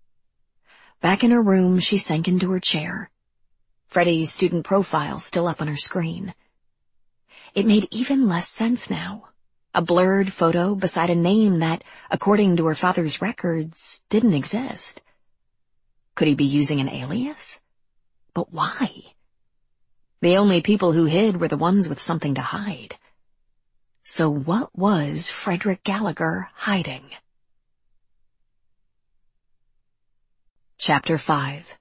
Back in her room, she sank into her chair. Freddie's student profile still up on her screen. It made even less sense now. A blurred photo beside a name that, according to her father's records, didn't exist. Could he be using an alias? But why? The only people who hid were the ones with something to hide. So what was Frederick Gallagher hiding? Chapter five.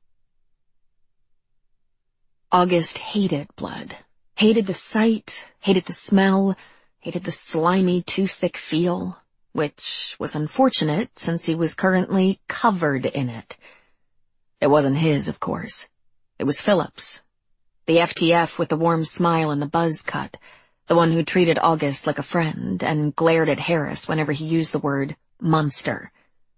August hated blood. Hated the sight, hated the smell, hated the slimy, too thick feel, which was unfortunate since he was currently covered in it. It wasn't his, of course. It was Philip's. The F T F with the warm smile and the buzz cut, the one who treated August like a friend and glared at Harris whenever he used the word monster.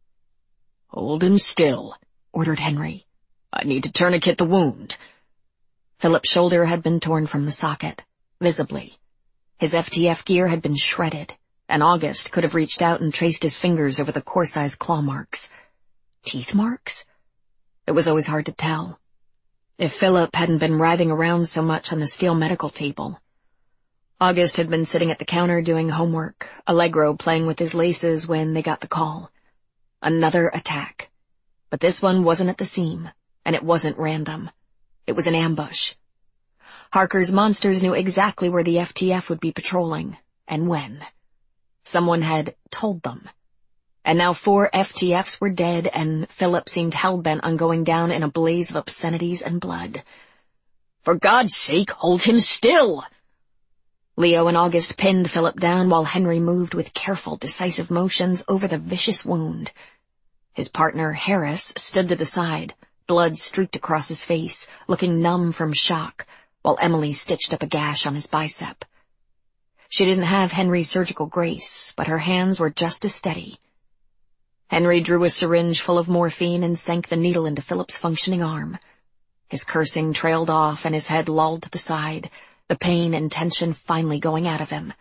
"Hold him still," ordered Henry. "I need to tourniquet the wound." Philip's shoulder had been torn from the socket, visibly. His F T F gear had been shredded, and August could have reached out and traced his fingers over the Corsai's claw marks. Teeth marks? It was always hard to tell. If Philip hadn't been writhing around so much on the steel medical table. August had been sitting at the counter doing homework, Allegro playing with his laces when they got the call. Another attack. But this one wasn't at the seam, and it wasn't random. It was an ambush. Harker's monsters knew exactly where the F T F would be patrolling, and when. Someone had told them. And now four F T Fs were dead, and Philip seemed hell-bent on going down in a blaze of obscenities and blood. "For God's sake, hold him still!" Leo and August pinned Philip down while Henry moved with careful, decisive motions over the vicious wound. His partner, Harris, stood to the side, blood streaked across his face, looking numb from shock, while Emily stitched up a gash on his bicep. She didn't have Henry's surgical grace, but her hands were just as steady. Henry drew a syringe full of morphine and sank the needle into Philip's functioning arm. His cursing trailed off and his head lolled to the side, the pain and tension finally going out of him.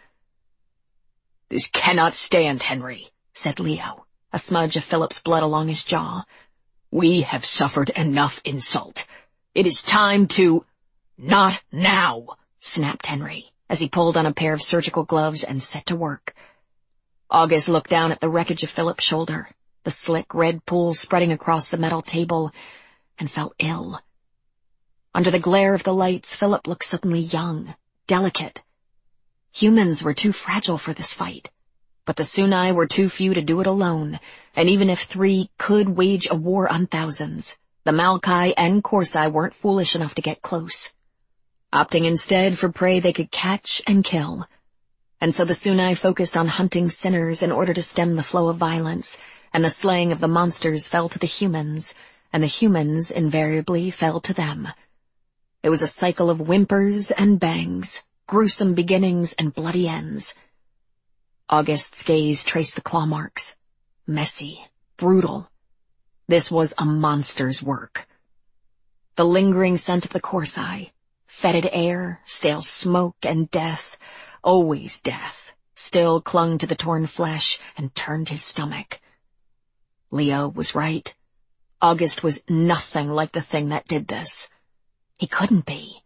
"This cannot stand, Henry," said Leo, a smudge of Philip's blood along his jaw. "We have suffered enough insult. It is time to—" "Not now," snapped Henry, as he pulled on a pair of surgical gloves and set to work. August looked down at the wreckage of Philip's shoulder, the slick red pool spreading across the metal table, and felt ill. Under the glare of the lights, Philip looked suddenly young, delicate. Humans were too fragile for this fight, but the Sunai were too few to do it alone, and even if three could wage a war on thousands, the Maokai and Corsai weren't foolish enough to get close, opting instead for prey they could catch and kill. And so the Sunai focused on hunting sinners in order to stem the flow of violence, and the slaying of the monsters fell to the humans, and the humans invariably fell to them. It was a cycle of whimpers and bangs, gruesome beginnings and bloody ends. August's gaze traced the claw marks. Messy, brutal. This was a monster's work. The lingering scent of the Corsai, fetid air, stale smoke, and death, always death, still clung to the torn flesh and turned his stomach. Leo was right. August was nothing like the thing that did this. He couldn't be.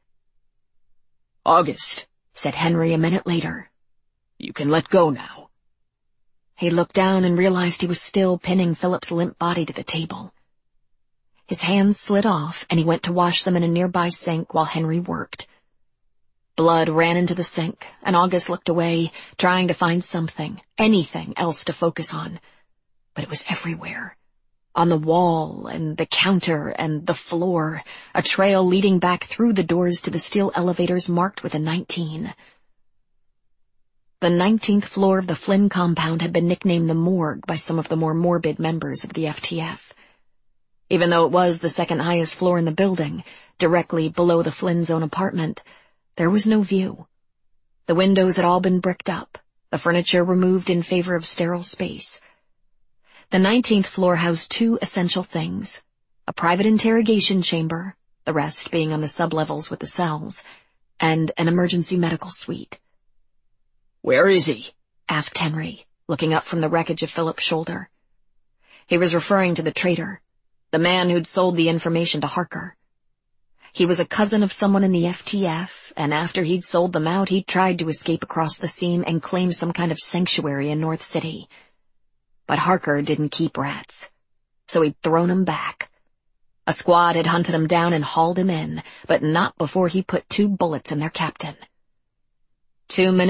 "August," said Henry a minute later. "You can let go now." He looked down and realized he was still pinning Philip's limp body to the table. His hands slid off, and he went to wash them in a nearby sink while Henry worked. Blood ran into the sink, and August looked away, trying to find something, anything else to focus on. But it was everywhere. On the wall, and the counter, and the floor, a trail leading back through the doors to the steel elevators marked with a nineteen. The nineteenth floor of the Flynn compound had been nicknamed the morgue by some of the more morbid members of the F T F. Even though it was the second highest floor in the building, directly below the Flynn's own apartment, there was no view. The windows had all been bricked up, the furniture removed in favor of sterile space. The nineteenth floor housed two essential things, a private interrogation chamber, the rest being on the sublevels with the cells, and an emergency medical suite. "Where is he?" asked Henry, looking up from the wreckage of Philip's shoulder. He was referring to the traitor, the man who'd sold the information to Harker. He was a cousin of someone in the F T F, and after he'd sold them out, he'd tried to escape across the seam and claim some kind of sanctuary in North City. But Harker didn't keep rats, so he'd thrown him back. A squad had hunted him down and hauled him in, but not before he put two bullets in their captain. Two minutes